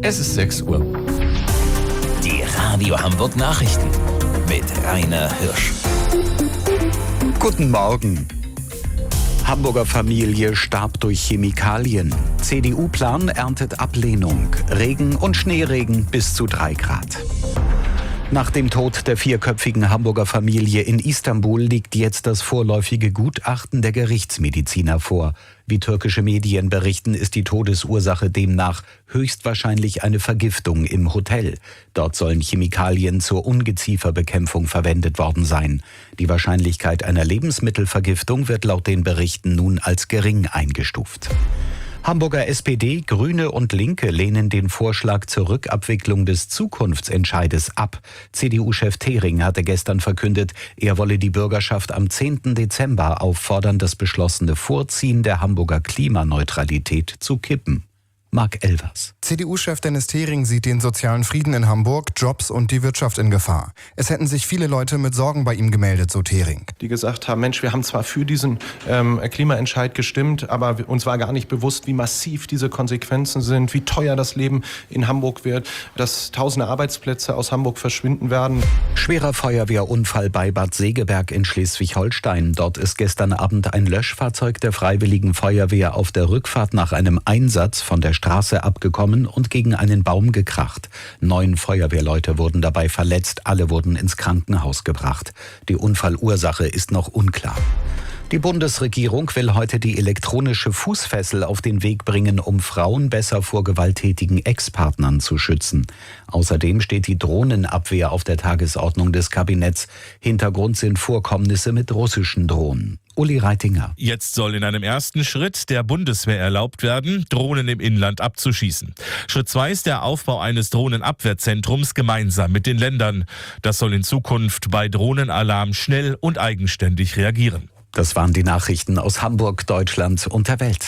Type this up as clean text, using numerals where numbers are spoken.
Es ist 6 Uhr. Die Radio Hamburg Nachrichten mit Rainer Hirsch. Guten Morgen. Hamburger Familie starb durch Chemikalien. CDU-Plan erntet Ablehnung. Regen und Schneeregen bis zu 3 Grad. Nach dem Tod der 4-köpfigen Hamburger Familie in Istanbul liegt jetzt das vorläufige Gutachten der Gerichtsmediziner vor. Wie türkische Medien berichten, ist die Todesursache demnach höchstwahrscheinlich eine Vergiftung im Hotel. Dort sollen Chemikalien zur Ungezieferbekämpfung verwendet worden sein. Die Wahrscheinlichkeit einer Lebensmittelvergiftung wird laut den Berichten nun als gering eingestuft. Hamburger SPD, Grüne und Linke lehnen den Vorschlag zur Rückabwicklung des Zukunftsentscheides ab. CDU-Chef Thering hatte gestern verkündet, er wolle die Bürgerschaft am 10. Dezember auffordern, das beschlossene Vorziehen der Hamburger Klimaneutralität zu kippen. Marc Elvers. CDU-Chef Dennis Thering sieht den sozialen Frieden in Hamburg, Jobs und die Wirtschaft in Gefahr. Es hätten sich viele Leute mit Sorgen bei ihm gemeldet, so Thering. Die gesagt haben, Mensch, wir haben zwar für diesen Klimaentscheid gestimmt, aber uns war gar nicht bewusst, wie massiv diese Konsequenzen sind, wie teuer das Leben in Hamburg wird, dass tausende Arbeitsplätze aus Hamburg verschwinden werden. Schwerer Feuerwehrunfall bei Bad Segeberg in Schleswig-Holstein. Dort ist gestern Abend ein Löschfahrzeug der Freiwilligen Feuerwehr auf der Rückfahrt nach einem Einsatz von der Straße abgekommen und gegen einen Baum gekracht. 9 Feuerwehrleute wurden dabei verletzt, alle wurden ins Krankenhaus gebracht. Die Unfallursache ist noch unklar. Die Bundesregierung will heute die elektronische Fußfessel auf den Weg bringen, um Frauen besser vor gewalttätigen Ex-Partnern zu schützen. Außerdem steht die Drohnenabwehr auf der Tagesordnung des Kabinetts. Hintergrund sind Vorkommnisse mit russischen Drohnen. Uli Reitinger. Jetzt soll in einem ersten Schritt der Bundeswehr erlaubt werden, Drohnen im Inland abzuschießen. Schritt 2 ist der Aufbau eines Drohnenabwehrzentrums gemeinsam mit den Ländern. Das soll in Zukunft bei Drohnenalarm schnell und eigenständig reagieren. Das waren die Nachrichten aus Hamburg, Deutschland und der Welt.